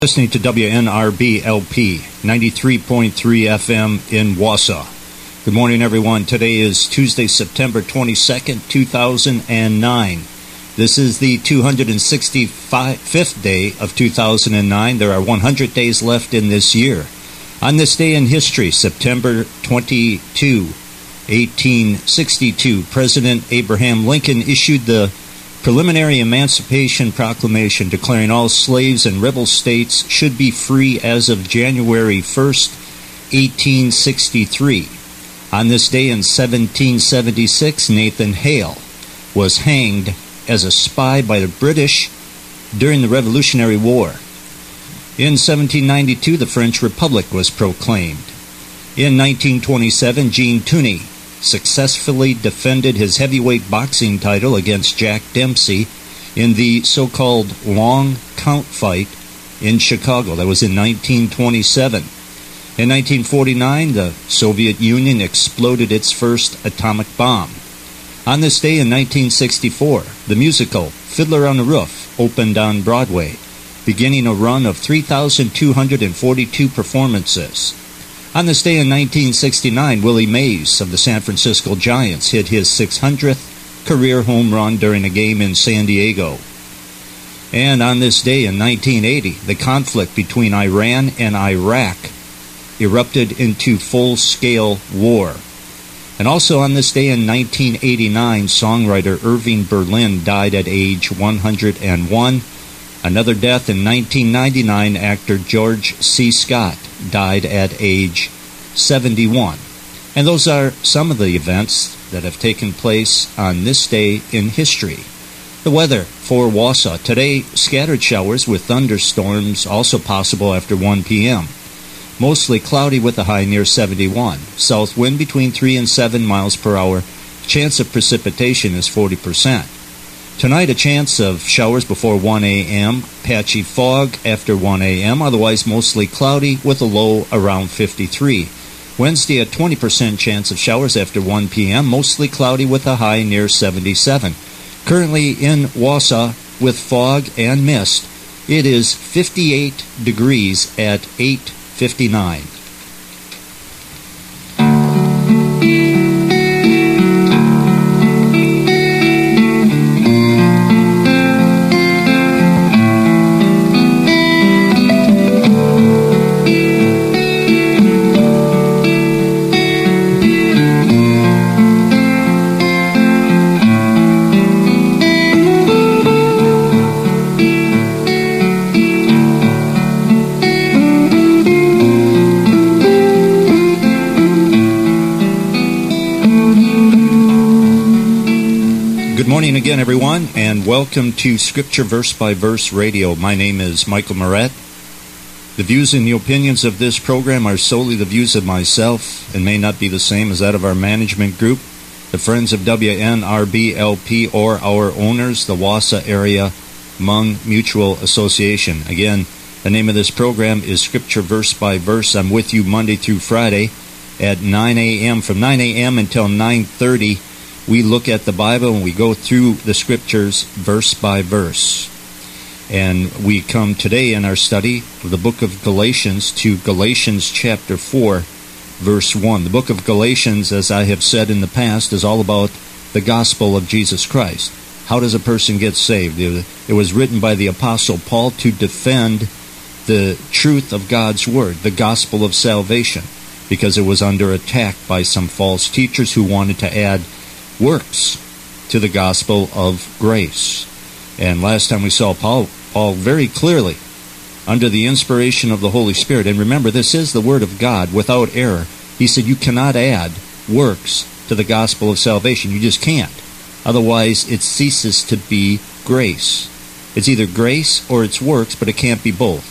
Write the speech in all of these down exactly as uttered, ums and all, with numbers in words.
Listening to W N R B L P ninety-three point three F M in Wausau. Good morning, everyone. Today is Tuesday, September twenty-second, two thousand nine. This is the two hundred sixty-fifth day of two thousand nine. There are one hundred days left in this year. On this day in history, September twenty-second, eighteen sixty-two, President Abraham Lincoln issued the Preliminary Emancipation Proclamation declaring all slaves in rebel states should be free as of January first, eighteen sixty-three. On this day in seventeen seventy-six, Nathan Hale was hanged as a spy by the British during the Revolutionary War. In seventeen ninety-two, the French Republic was proclaimed. In nineteen twenty-seven, Gene Tunney successfully defended his heavyweight boxing title against Jack Dempsey in the so-called long count fight in Chicago. That was in nineteen twenty-seven. In nineteen forty-nine, the Soviet Union exploded its first atomic bomb. On this day in nineteen sixty-four, the musical Fiddler on the Roof opened on Broadway, beginning a run of three thousand two hundred forty-two performances. On this day in nineteen sixty-nine, Willie Mays of the San Francisco Giants hit his six hundredth career home run during a game in San Diego. And on this day in nineteen eighty, the conflict between Iran and Iraq erupted into full-scale war. And also on this day in nineteen eighty-nine, songwriter Irving Berlin died at age one hundred one. Another death in nineteen ninety-nine, actor George C. Scott died at age seventy-one. And those are some of the events that have taken place on this day in history. The weather for Wausau. Today, scattered showers with thunderstorms also possible after one p.m. Mostly cloudy with a high near seventy-one. South wind between three and seven miles per hour. Chance of precipitation is forty percent. Tonight, a chance of showers before one a.m., patchy fog after one a.m., otherwise mostly cloudy with a low around fifty-three. Wednesday, a twenty percent chance of showers after one p.m., mostly cloudy with a high near seventy-seven. Currently in Wausau with fog and mist, it is fifty-eight degrees at eight fifty-nine. Again, everyone, and welcome to Scripture Verse by Verse Radio. My name is Michael Moret. The views and the opinions of this program are solely the views of myself and may not be the same as that of our management group, the Friends of W N R B L P, or our owners, the Wausau Area Hmong Mutual Association. Again, the name of this program is Scripture Verse by Verse. I'm with you Monday through Friday at nine a.m. From nine a.m. until nine thirty, we look at the Bible and we go through the Scriptures verse by verse. And we come today in our study of the book of Galatians to Galatians chapter four, verse one. The book of Galatians, as I have said in the past, is all about the gospel of Jesus Christ. How does a person get saved? It was written by the Apostle Paul to defend the truth of God's Word, the gospel of salvation, because it was under attack by some false teachers who wanted to add works to the gospel of grace. And last time we saw Paul, Paul very clearly, under the inspiration of the Holy Spirit, and remember, this is the Word of God without error. He said you cannot add works to the gospel of salvation. You just can't. Otherwise, it ceases to be grace. It's either grace or it's works, but it can't be both.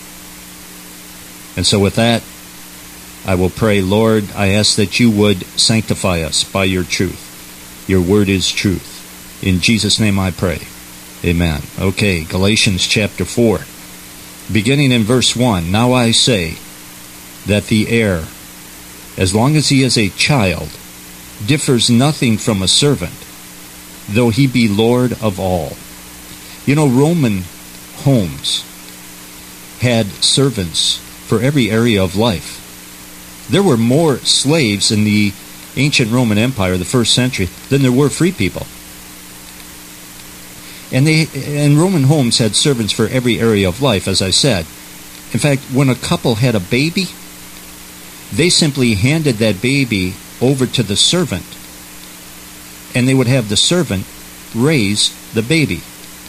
And so with that, I will pray, Lord, I ask that you would sanctify us by your truth. Your word is truth. In Jesus' name I pray. Amen. Okay, Galatians chapter four. Beginning in verse one, now I say that the heir, as long as he is a child, differs nothing from a servant, though he be Lord of all. You know, Roman homes had servants for every area of life. There were more slaves in the ancient Roman Empire, the first century, than there were free people. And they and Roman homes had servants for every area of life, as I said. In fact, when a couple had a baby, they simply handed that baby over to the servant, and they would have the servant raise the baby.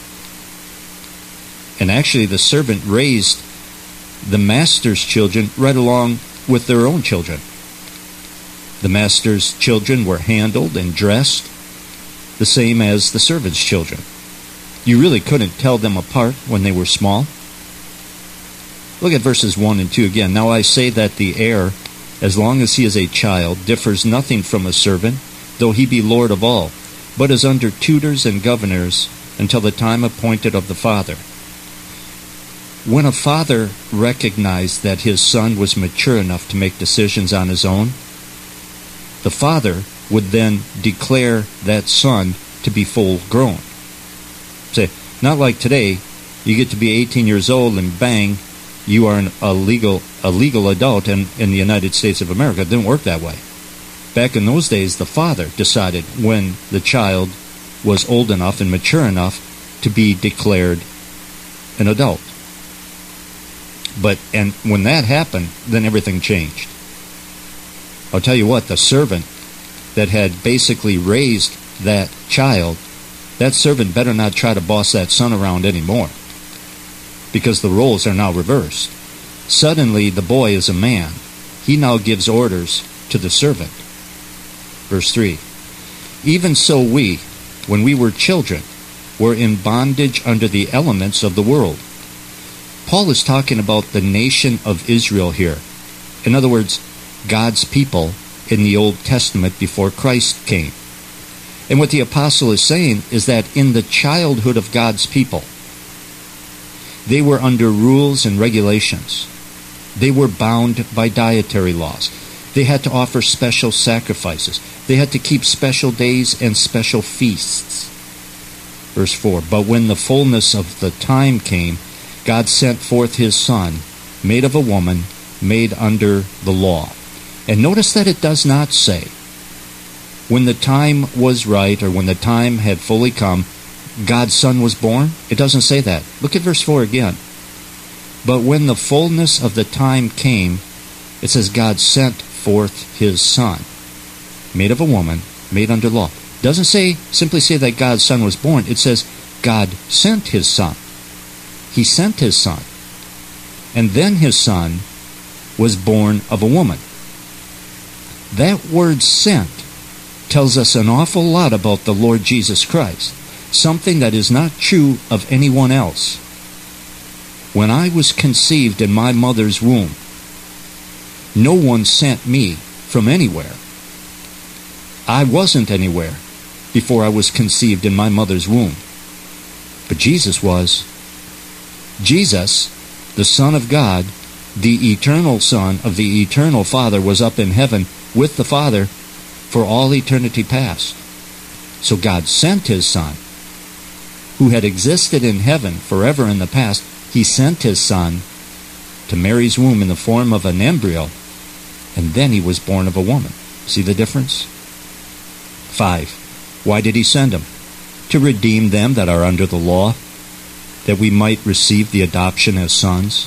And actually, the servant raised the master's children right along with their own children. The master's children were handled and dressed the same as the servant's children. You really couldn't tell them apart when they were small. Look at verses one and two again. Now I say that the heir, as long as he is a child, differs nothing from a servant, though he be lord of all, but is under tutors and governors until the time appointed of the father. When a father recognized that his son was mature enough to make decisions on his own, the father would then declare that son to be full grown. Say, not like today, you get to be eighteen years old and bang, you are an, a legal a legal adult in, in the United States of America. It didn't work that way. Back in those days, the father decided when the child was old enough and mature enough to be declared an adult. But and when that happened, then everything changed. I'll tell you what, the servant that had basically raised that child, that servant better not try to boss that son around anymore, because the roles are now reversed. Suddenly, the boy is a man. He now gives orders to the servant. Verse three, even so we, when we were children, were in bondage under the elements of the world. Paul is talking about the nation of Israel here. In other words, God's people in the Old Testament before Christ came. And what the apostle is saying is that in the childhood of God's people, they were under rules and regulations. They were bound by dietary laws. They had to offer special sacrifices. They had to keep special days and special feasts. Verse four, but when the fullness of the time came, God sent forth his Son, made of a woman, made under the law. And notice that it does not say, when the time was right, or when the time had fully come, God's Son was born. It doesn't say that. Look at verse four again. But when the fullness of the time came, it says God sent forth his Son, made of a woman, made under law. It doesn't say simply say that God's Son was born. It says God sent his Son. He sent his Son. And then his Son was born of a woman. That word sent tells us an awful lot about the Lord Jesus Christ, something that is not true of anyone else. When I was conceived in my mother's womb, no one sent me from anywhere. I wasn't anywhere before I was conceived in my mother's womb. But Jesus was. Jesus, the Son of God, the eternal Son of the eternal Father, was up in heaven with the Father for all eternity past. So God sent his Son, who had existed in heaven forever in the past. He sent his Son to Mary's womb in the form of an embryo, and then he was born of a woman. See the difference? Five, why did he send him? To redeem them that are under the law, that we might receive the adoption as sons.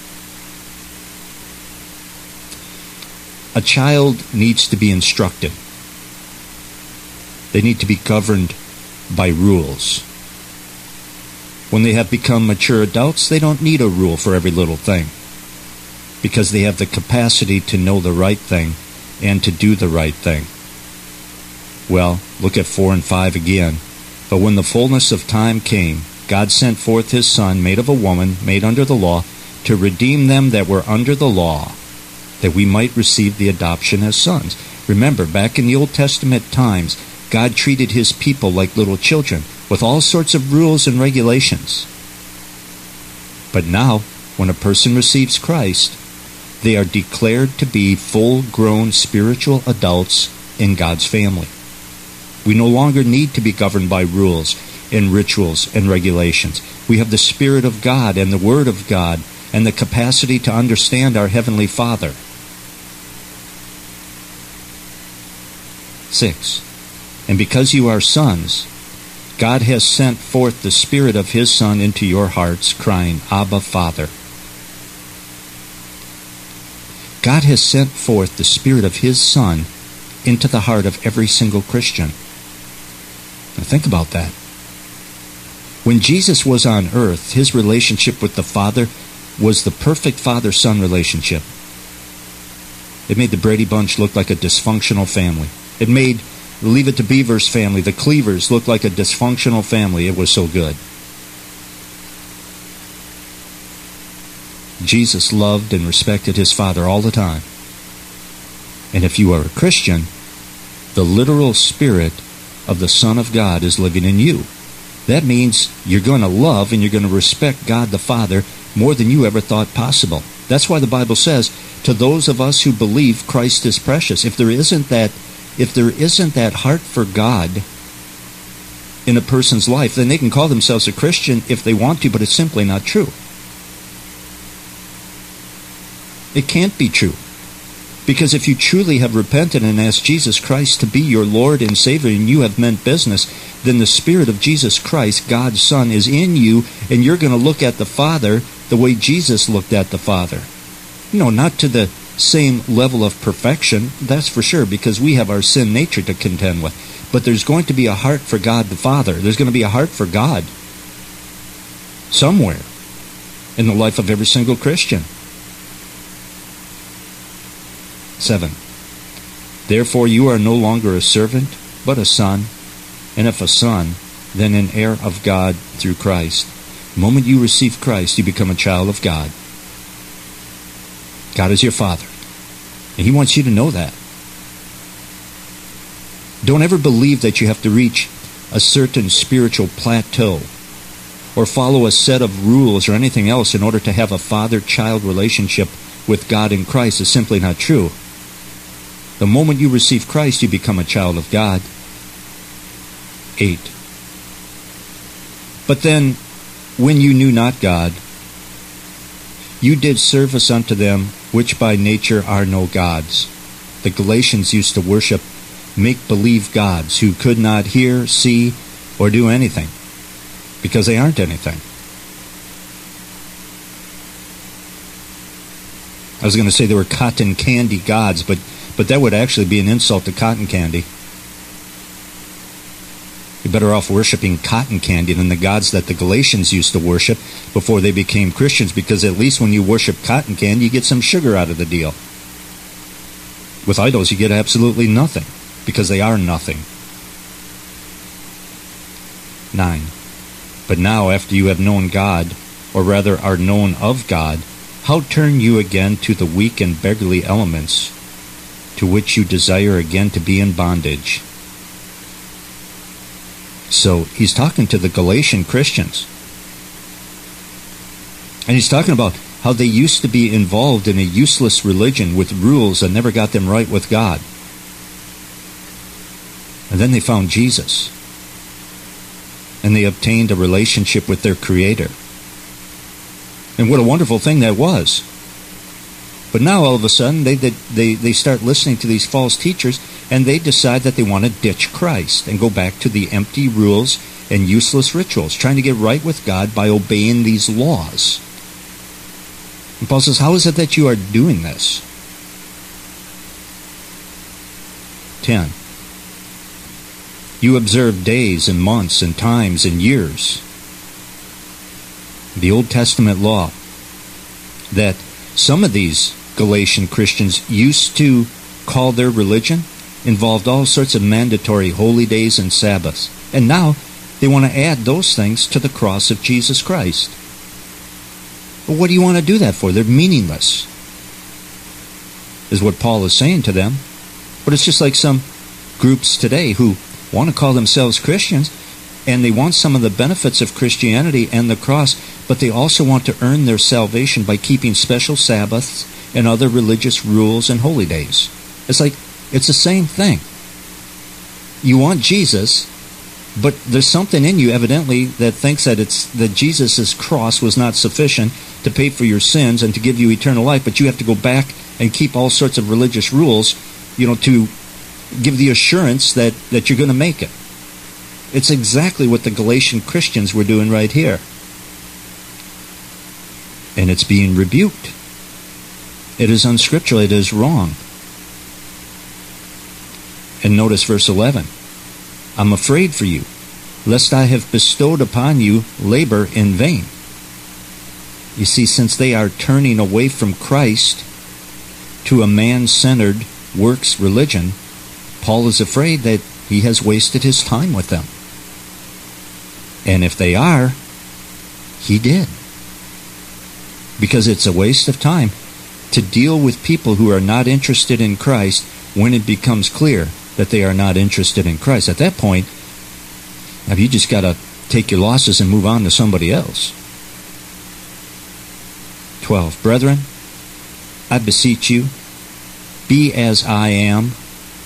A child needs to be instructed. They need to be governed by rules. When they have become mature adults, they don't need a rule for every little thing, because they have the capacity to know the right thing and to do the right thing. Well, look at four and five again. But when the fullness of time came, God sent forth his Son, made of a woman, made under the law, to redeem them that were under the law, that we might receive the adoption as sons. Remember, back in the Old Testament times, God treated his people like little children, with all sorts of rules and regulations. But now, when a person receives Christ, they are declared to be full-grown spiritual adults in God's family. We no longer need to be governed by rules and rituals and regulations. We have the Spirit of God and the Word of God and the capacity to understand our Heavenly Father. Six, and because you are sons, God has sent forth the Spirit of His Son into your hearts, crying, Abba, Father. God has sent forth the Spirit of His Son into the heart of every single Christian. Now think about that. When Jesus was on earth, His relationship with the Father was the perfect father-son relationship. It made the Brady Bunch look like a dysfunctional family. It made the Leave It to Beavers family, the Cleavers, look like a dysfunctional family. It was so good. Jesus loved and respected His Father all the time. And if you are a Christian, the literal Spirit of the Son of God is living in you. That means you're going to love and you're going to respect God the Father more than you ever thought possible. That's why the Bible says, to those of us who believe, Christ is precious. If there isn't that, if there isn't that heart for God in a person's life, then they can call themselves a Christian if they want to, but it's simply not true. It can't be true. Because if you truly have repented and asked Jesus Christ to be your Lord and Savior, and you have meant business, then the Spirit of Jesus Christ, God's Son, is in you, and you're going to look at the Father the way Jesus looked at the Father. You know, not to the same level of perfection, that's for sure, because we have our sin nature to contend with. But there's going to be a heart for God the Father. There's going to be a heart for God somewhere in the life of every single Christian. Seven. Therefore you are no longer a servant, but a son, and if a son, then an heir of God through Christ. The moment you receive Christ, you become a child of God. God is your Father, and He wants you to know that. Don't ever believe that you have to reach a certain spiritual plateau or follow a set of rules or anything else in order to have a father-child relationship with God in Christ. Is simply not true. The moment you receive Christ, you become a child of God. Eight. But then, when you knew not God, you did service unto them which by nature are no gods. The Galatians used to worship make-believe gods who could not hear, see, or do anything, because they aren't anything. I was going to say they were cotton candy gods, but But that would actually be an insult to cotton candy. You're better off worshiping cotton candy than the gods that the Galatians used to worship before they became Christians, because at least when you worship cotton candy, you get some sugar out of the deal. With idols, you get absolutely nothing, because they are nothing. Nine. But now, after you have known God, or rather are known of God, how turn you again to the weak and beggarly elements, to which you desire again to be in bondage? So he's talking to the Galatian Christians. And he's talking about how they used to be involved in a useless religion with rules that never got them right with God. And then they found Jesus. And they obtained a relationship with their Creator. And what a wonderful thing that was. But now all of a sudden they, they, they start listening to these false teachers, and they decide that they want to ditch Christ and go back to the empty rules and useless rituals, trying to get right with God by obeying these laws. And Paul says, how is it that you are doing this? Ten. You observe days and months and times and years. The Old Testament law that some of these Galatian Christians used to call their religion involved all sorts of mandatory holy days and Sabbaths. And now they want to add those things to the cross of Jesus Christ. But what do you want to do that for? They're meaningless, is what Paul is saying to them. But it's just like some groups today who want to call themselves Christians, and they want some of the benefits of Christianity and the cross, but they also want to earn their salvation by keeping special Sabbaths and other religious rules and holy days. It's like, it's the same thing. You want Jesus, But there's something in you, evidently, that thinks that it's that Jesus' cross was not sufficient to pay for your sins and to give you eternal life, but you have to go back and keep all sorts of religious rules, you know, to give the assurance that, that you're going to make it. It's exactly what the Galatian Christians were doing right here. And it's being rebuked. It is unscriptural. It is wrong. And notice verse eleven. I'm afraid for you, lest I have bestowed upon you labor in vain. You see, since they are turning away from Christ to a man-centered works religion, Paul is afraid that he has wasted his time with them. And if they are, he did. Because it's a waste of time to deal with people who are not interested in Christ when it becomes clear that they are not interested in Christ. At that point, have you just got to take your losses and move on to somebody else. twelve. Brethren, I beseech you, be as I am.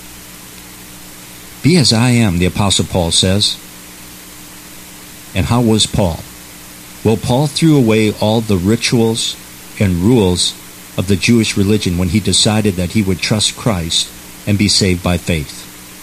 Be as I am, the Apostle Paul says. And how was Paul? Well, Paul threw away all the rituals and rules of the Jewish religion when he decided that he would trust Christ and be saved by faith.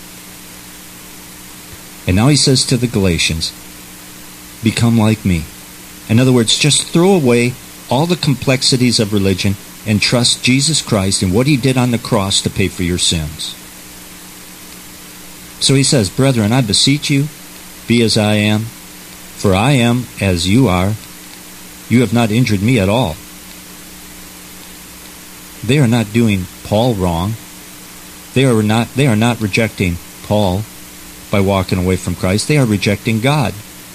And now he says to the Galatians, become like me. In other words, just throw away all the complexities of religion and trust Jesus Christ and what he did on the cross to pay for your sins. So he says, brethren, I beseech you, be as I am, for I am as you are. You have not injured me at all. They are not doing Paul wrong. They are not, they are not rejecting Paul by walking away from Christ. They are rejecting God.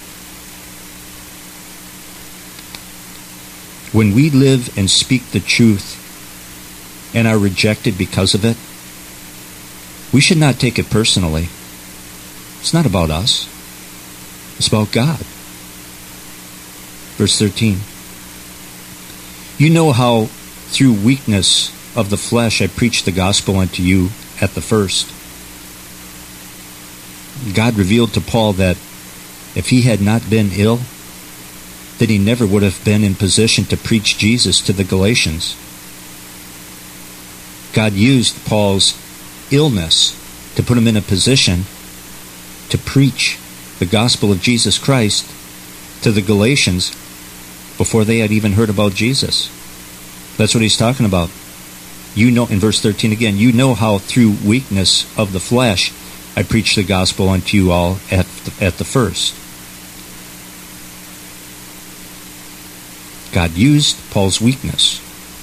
When we live and speak the truth and are rejected because of it, we should not take it personally. It's not about us. It's about God. Verse thirteen. You know how through weakness of the flesh I preached the gospel unto you at the first. God revealed to Paul that if he had not been ill, that he never would have been in position to preach Jesus to the Galatians. God used Paul's illness to put him in a position to preach the gospel of Jesus Christ to the Galatians before they had even heard about Jesus. That's what he's talking about. You know, in verse thirteen again, you know how through weakness of the flesh I preached the gospel unto you all at the, at the first. God used Paul's weakness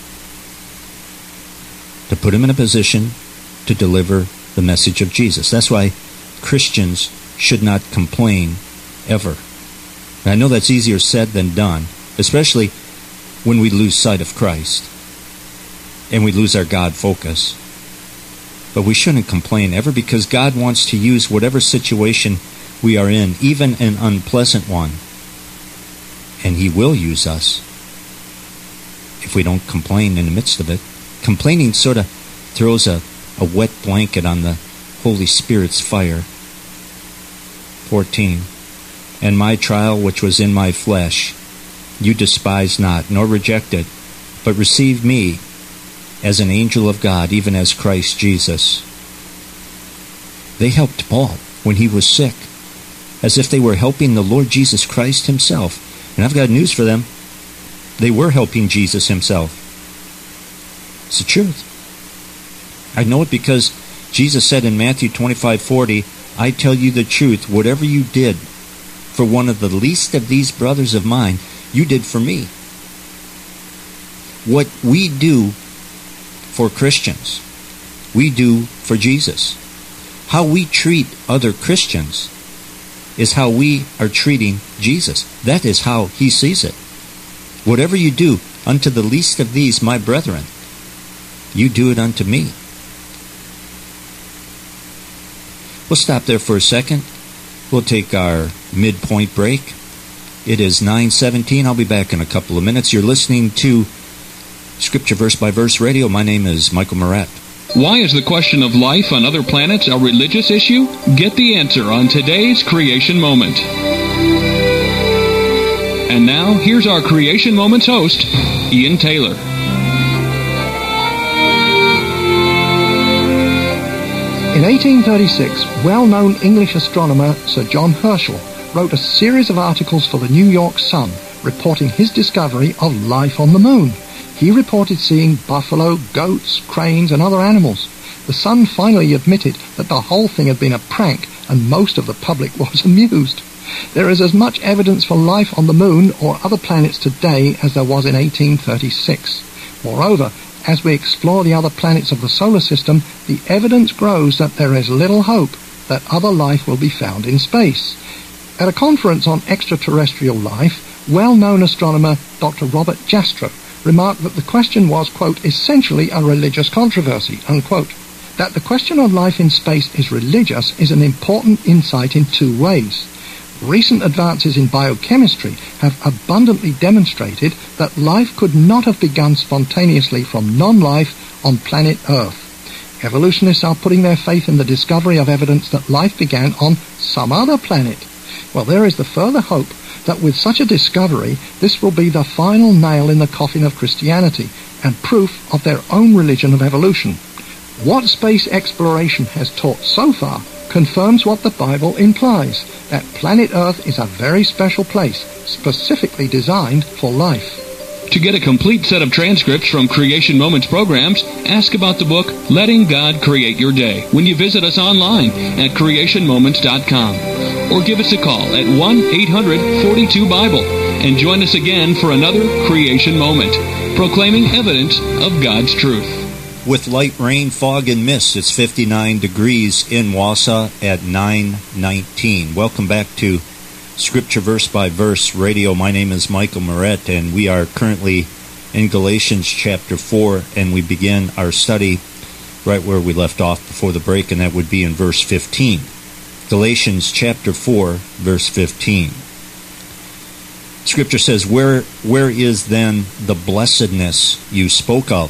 to put him in a position to deliver the message of Jesus. That's why Christians should not complain ever. And I know that's easier said than done, especially when we lose sight of Christ and we lose our God focus. But we shouldn't complain ever, because God wants to use whatever situation we are in, even an unpleasant one. And he will use us if we don't complain in the midst of it. Complaining sort of throws a, a wet blanket on the Holy Spirit's fire. fourteen. And my trial which was in my flesh, you despise not, nor reject it, but receive me as an angel of God, even as Christ Jesus. They helped Paul when he was sick, as if they were helping the Lord Jesus Christ himself. And I've got news for them. They were helping Jesus himself. It's the truth. I know it because Jesus said in Matthew twenty-five forty, I tell you the truth, whatever you did for one of the least of these brothers of mine, you did for me. What we do for Christians, we do for Jesus. How we treat other Christians is how we are treating Jesus. That is how he sees it. Whatever you do unto the least of these, my brethren, you do it unto me. We'll stop there for a second. We'll take our midpoint break. It is nine seventeen. I'll be back in a couple of minutes. You're listening to Scripture Verse by Verse Radio. My name is Michael Morat. Why is the question of life on other planets a religious issue? Get the answer on today's Creation Moment. And now, here's our Creation Moments host, Ian Taylor. In eighteen thirty-six, well-known English astronomer Sir John Herschel wrote a series of articles for the New York Sun reporting his discovery of life on the moon. He reported seeing buffalo, goats, cranes, and other animals. The Sun finally admitted that the whole thing had been a prank, and most of the public was amused. There is as much evidence for life on the moon or other planets today as there was in eighteen thirty-six. Moreover, as we explore the other planets of the solar system, the evidence grows that there is little hope that other life will be found in space. At a conference on extraterrestrial life, well-known astronomer Doctor Robert Jastrow remarked that the question was, quote, essentially a religious controversy, unquote. That the question of life in space is religious is an important insight in two ways. Recent advances in biochemistry have abundantly demonstrated that life could not have begun spontaneously from non-life on planet Earth. Evolutionists are putting their faith in the discovery of evidence that life began on some other planet. Well, there is the further hope that with such a discovery, this will be the final nail in the coffin of Christianity and proof of their own religion of evolution. What space exploration has taught so far confirms what the Bible implies, that planet Earth is a very special place, specifically designed for life. To get a complete set of transcripts from Creation Moments programs, ask about the book Letting God Create Your Day when you visit us online at creation moments dot com. Or give us a call at one eight hundred forty-two Bible and join us again for another Creation Moment, proclaiming evidence of God's truth. With light rain, fog, and mist, it's fifty-nine degrees in Wausau at nine nineteen. Welcome back to Scripture Verse by Verse Radio. My name is Michael Moret, and we are currently in Galatians chapter four, and we begin our study right where we left off before the break, and that would be in verse fifteen. Galatians chapter four, verse fifteen. Scripture says, Where, where is then the blessedness you spoke of?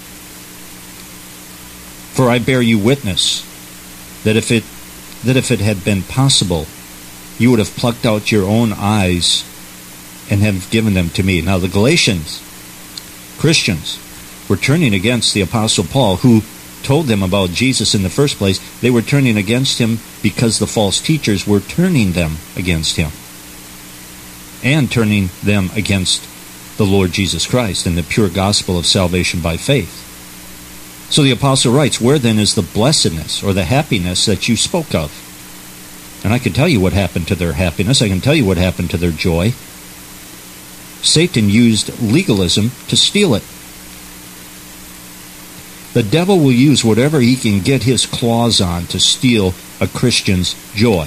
For I bear you witness that if it that if it had been possible, you would have plucked out your own eyes and have given them to me. Now the Galatians, Christians, were turning against the Apostle Paul, who told them about Jesus in the first place. They were turning against him because the false teachers were turning them against him and turning them against the Lord Jesus Christ and the pure gospel of salvation by faith. So the apostle writes, where then is the blessedness or the happiness that you spoke of? And I can tell you what happened to their happiness. I can tell you what happened to their joy. Satan used legalism to steal it. The devil will use whatever he can get his claws on to steal a Christian's joy.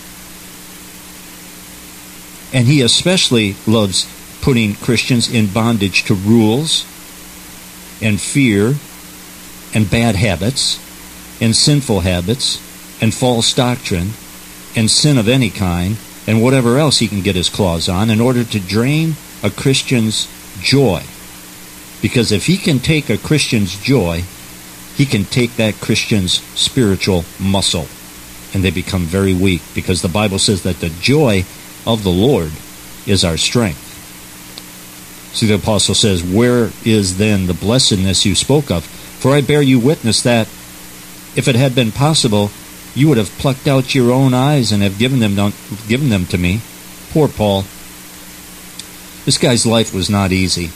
And he especially loves putting Christians in bondage to rules and fear and bad habits and sinful habits and false doctrine and sin of any kind and whatever else he can get his claws on in order to drain a Christian's joy. Because if he can take a Christian's joy, he can take that Christian's spiritual muscle, and they become very weak, because the Bible says that the joy of the Lord is our strength. See, the apostle says, where is then the blessedness you spoke of? For I bear you witness that if it had been possible, you would have plucked out your own eyes and have given them, given them to me. Poor Paul. This guy's life was not easy.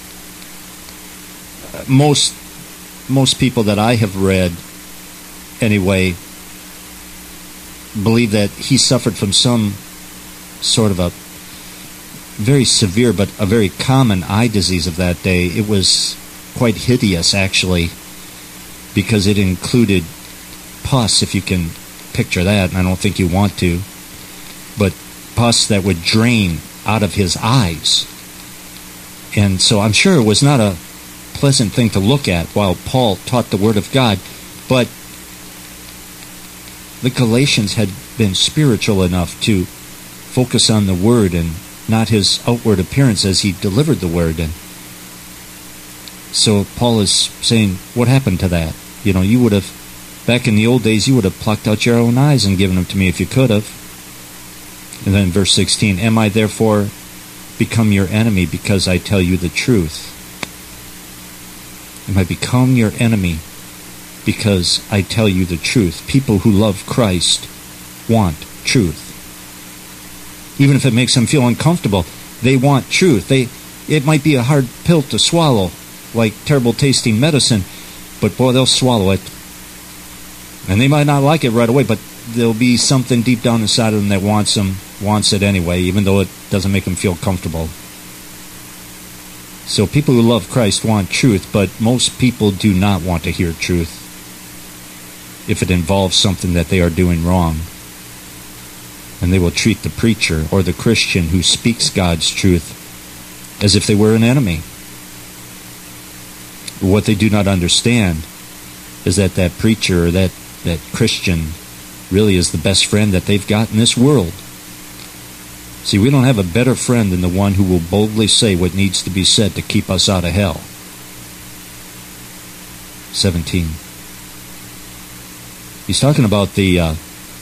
Most most people that I have read, anyway, believe that he suffered from some sort of a very severe but a very common eye disease of that day. It was quite hideous, actually, because it included pus, if you can picture that, and I don't think you want to, but pus that would drain out of his eyes. And so I'm sure it was not a pleasant thing to look at while Paul taught the Word of God, but the Galatians had been spiritual enough to focus on the Word and not his outward appearance as he delivered the Word. And so Paul is saying, what happened to that? You know, you would have, back in the old days, you would have plucked out your own eyes and given them to me if you could have. And then verse sixteen, am I therefore become your enemy because I tell you the truth? Am I become your enemy because I tell you the truth? People who love Christ want truth. Even if it makes them feel uncomfortable, they want truth. They, it might be a hard pill to swallow, like terrible tasting medicine, but boy, they'll swallow it. And they might not like it right away, but there'll be something deep down inside of them that wants them, wants it anyway, even though it doesn't make them feel comfortable. So people who love Christ want truth, but most people do not want to hear truth if it involves something that they are doing wrong. And they will treat the preacher or the Christian who speaks God's truth as if they were an enemy. What they do not understand is that that preacher or that, that Christian really is the best friend that they've got in this world. See, we don't have a better friend than the one who will boldly say what needs to be said to keep us out of hell. seventeen. He's talking about the uh,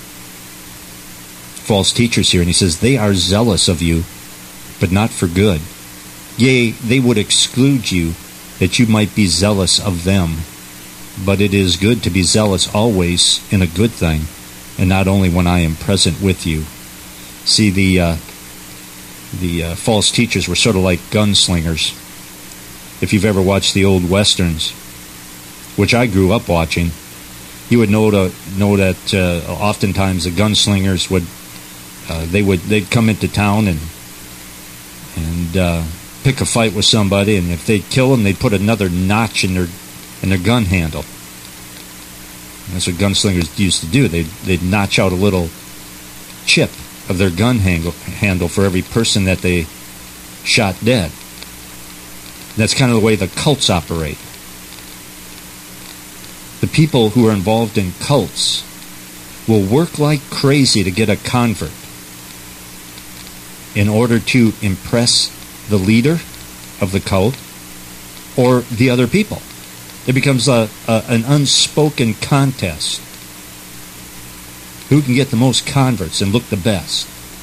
false teachers here, and he says, they are zealous of you, but not for good. Yea, they would exclude you, that you might be zealous of them. But it is good to be zealous always in a good thing, and not only when I am present with you. See, the uh, the uh, false teachers were sort of like gunslingers. If you've ever watched the old westerns, which I grew up watching, you would know to know that uh, oftentimes the gunslingers would uh, they would they'd come into town and and uh, pick a fight with somebody, and if they'd kill them, they'd put another notch in their in their gun handle. And that's what gunslingers used to do. They'd they'd notch out a little chip of their gun handle, handle for every person that they shot dead. That's kind of the way the cults operate. The people who are involved in cults will work like crazy to get a convert in order to impress the leader of the cult or the other people. It becomes a, a, an unspoken contest. Who can get the most converts and look the best?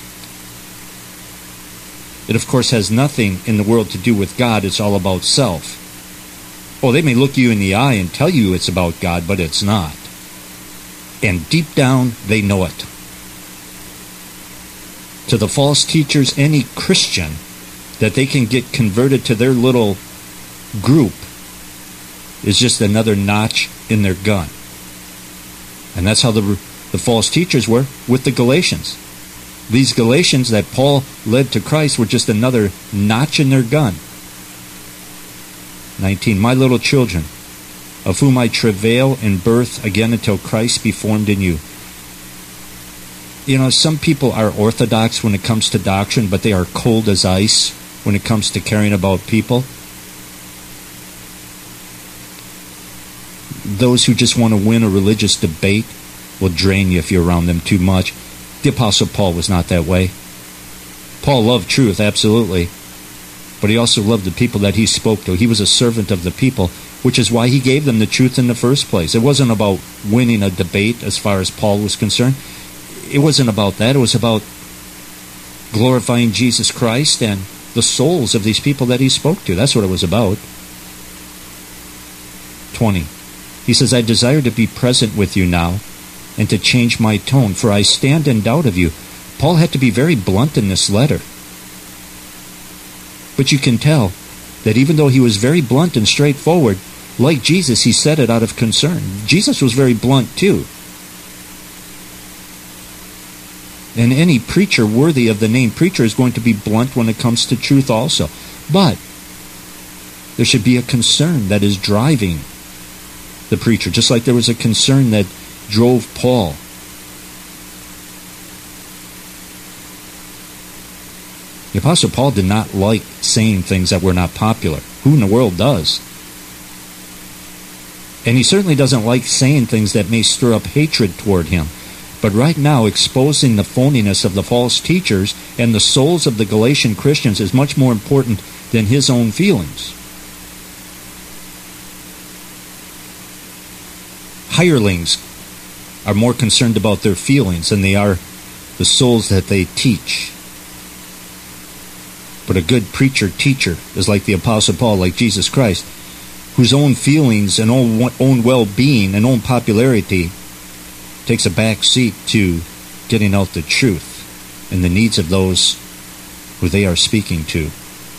It, of course, has nothing in the world to do with God. It's all about self. Oh, they may look you in the eye and tell you it's about God, but it's not. And deep down, they know it. To the false teachers, any Christian that they can get converted to their little group is just another notch in their gun. And that's how the the false teachers were with the Galatians. These Galatians that Paul led to Christ were just another notch in their gun. nineteen. My little children, of whom I travail in birth again until Christ be formed in you. You know, some people are orthodox when it comes to doctrine, but they are cold as ice when it comes to caring about people. Those who just want to win a religious debate will drain you if you're around them too much. The Apostle Paul was not that way. Paul loved truth, absolutely. But he also loved the people that he spoke to. He was a servant of the people, which is why he gave them the truth in the first place. It wasn't about winning a debate as far as Paul was concerned. It wasn't about that. It was about glorifying Jesus Christ and the souls of these people that he spoke to. That's what it was about. twenty. He says, I desire to be present with you now and to change my tone, for I stand in doubt of you. Paul had to be very blunt in this letter. But you can tell that even though he was very blunt and straightforward, like Jesus, he said it out of concern. Jesus was very blunt too. And any preacher worthy of the name preacher is going to be blunt when it comes to truth also. But there should be a concern that is driving the preacher, just like there was a concern that drove Paul. The Apostle Paul did not like saying things that were not popular. Who in the world does? And he certainly doesn't like saying things that may stir up hatred toward him. But right now, exposing the phoniness of the false teachers and the souls of the Galatian Christians is much more important than his own feelings. hirelings are more concerned about their feelings than they are the souls that they teach. But a good preacher, teacher is like the Apostle Paul, like Jesus Christ, whose own feelings and own, own well-being and own popularity takes a back seat to getting out the truth and the needs of those who they are speaking to.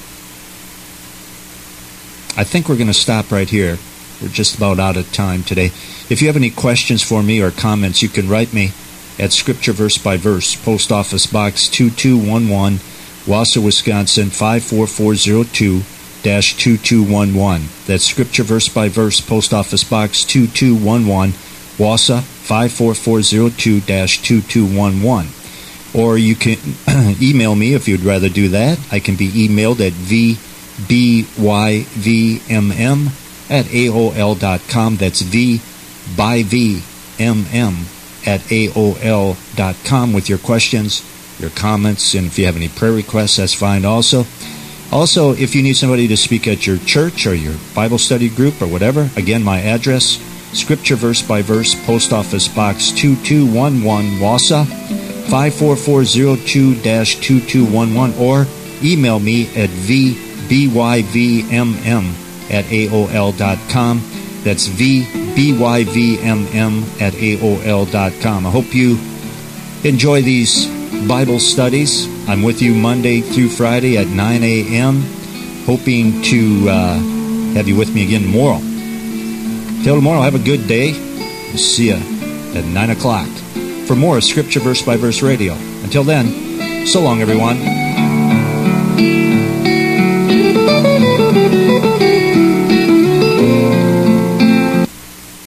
I think we're going to stop right here. We're just about out of time today. If you have any questions for me or comments, you can write me at Scripture Verse by Verse, Post Office Box two two one one, Wausau, Wisconsin five four four zero two dash two two one one. That's Scripture Verse by Verse, Post Office Box two two one one, Wausau five four four zero two dash two two one one. Or you can email me if you'd rather do that. I can be emailed at v b y v m m at a o l dot com. That's v by v m m at a o l dot com with your questions, your comments, and if you have any prayer requests, that's fine also. Also, if you need somebody to speak at your church or your Bible study group or whatever, again, my address, Scripture Verse by Verse, Post Office Box two two one one, Wausau, five four four zero two dash two two one one, or email me at v b y v m m at a o l dot com. That's v b y v m m at a o l dot com. I hope you enjoy these Bible studies. I'm with you Monday through Friday at nine a.m., hoping to uh, have you with me again tomorrow. Till tomorrow, have a good day. We'll see you at nine o'clock for more Scripture Verse by Verse Radio. Until then, so long, everyone.